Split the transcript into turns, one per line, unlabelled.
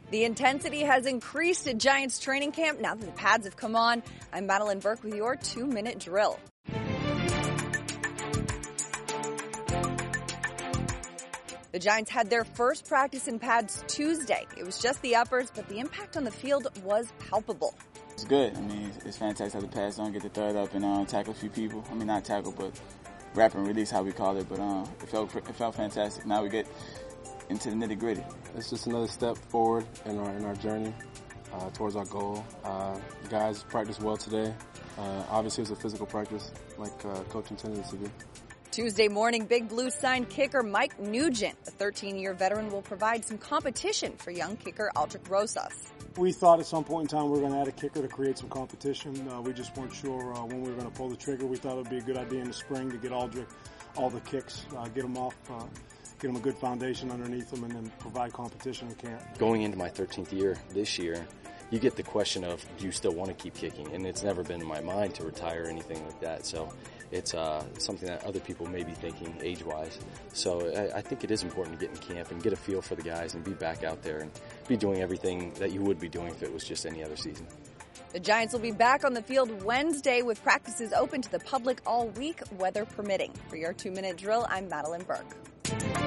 The intensity has increased at Giants training camp now that the pads have come on. I'm Madeline Burke with your 2-minute drill. The Giants had their first practice in pads Tuesday. It was just the uppers, but the impact on the field was palpable.
It's good. I mean, it's fantastic how the pads on, get the third up and tackle a few people. I mean, not tackle, but wrap and release, how we call it. But it felt fantastic. Now we get into the nitty gritty.
It's just another step forward in our journey towards our goal. The guys practiced well today. Obviously, it was a physical practice, like Coach intended it to be.
Tuesday morning, Big Blue signed kicker Mike Nugent. The 13-year veteran will provide some competition for young kicker Aldrick Rosas.
We thought at some point in time we were going to add a kicker to create some competition. We just weren't sure when we were going to pull the trigger. We thought it would be a good idea in the spring to get Aldrick all the kicks, get him off, get him a good foundation underneath him, and then provide competition in camp.
Going into my 13th year this year, you get the question of, do you still want to keep kicking? And it's never been in my mind to retire or anything like that. So it's something that other people may be thinking age-wise. So I think it is important to get in camp and get a feel for the guys and be back out there and be doing everything that you would be doing if it was just any other season.
The Giants will be back on the field Wednesday with practices open to the public all week, weather permitting. For your 2-minute drill, I'm Madeline Burke.